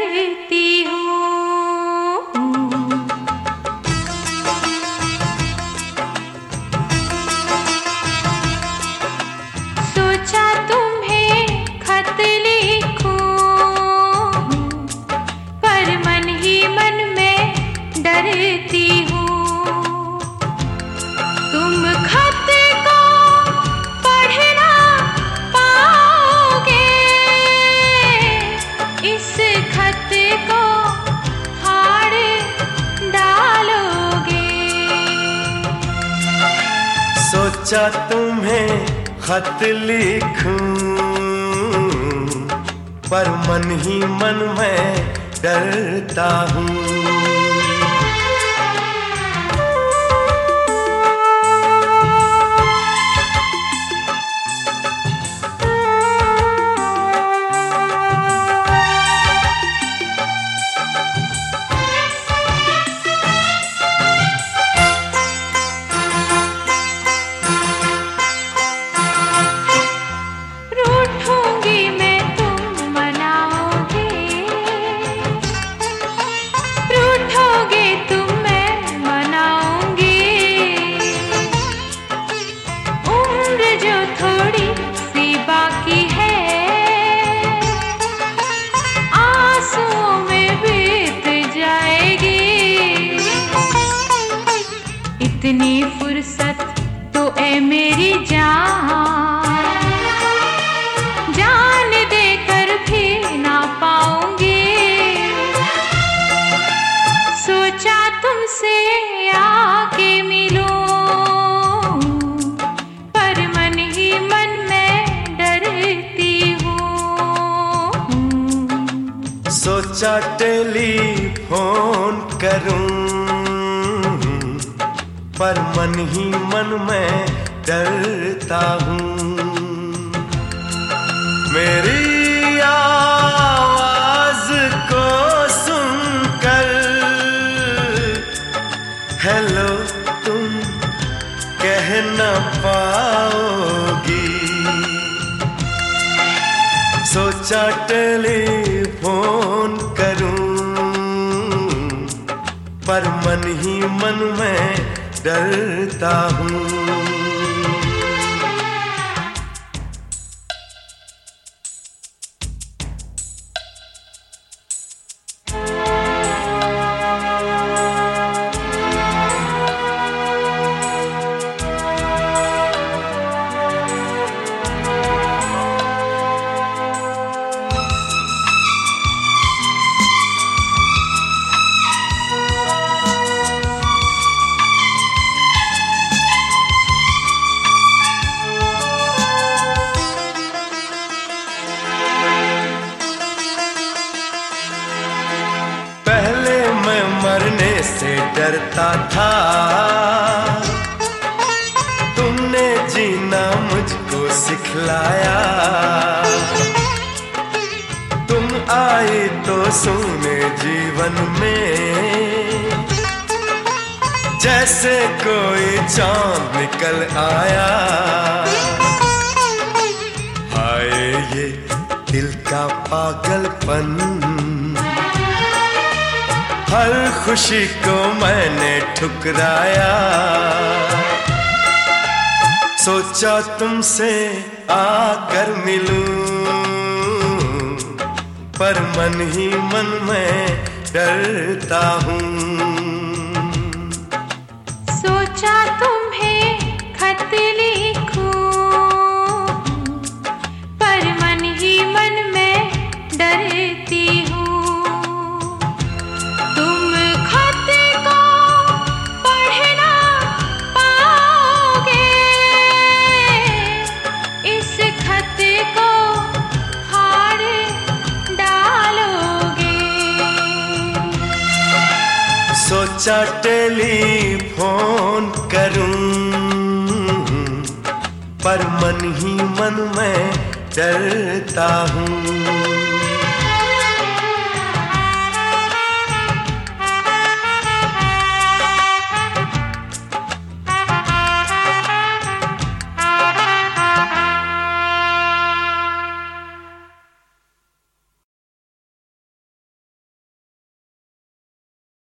डरती हूँ। सोचा तुम्हें खत लिखूं, पर मन ही मन में डरती हूँ। तुम खत को पढ़ ना पाओगे, इस खत को फाड़ डालोगे। सोचा तुम्हें खत लिखूं, पर मन ही मन में डरता हूँ। इतनी फुर्सत तो ए मेरी जान, जान देकर भी ना पाऊंगी। सोचा तुमसे आके मिलूं, पर मन ही मन में डरती हूँ। सोचा टेलीफोन करूं, पर मन ही मन में डरता हूँ। मेरी आवाज को सुनकर हेलो तुम कह न पाओगी। सोचा टेलीफोन करूं, पर मन ही मन में डरता हूँ। मरने से डरता था, तुमने जीना मुझको सिखलाया। तुम आई तो सुने जीवन में, जैसे कोई चांद निकल आया। हाय ये दिल का पागलपन, हर खुशी को मैंने ठुकराया। सोचा तुमसे आकर मिलूं, पर मन ही मन में डरता हूँ। सोचा तुम्हें खत लिखूं, पर मन ही मन में डरती हूँ। सोचा टेलीफोन करूं, पर मन ही मन में डरता हूँ।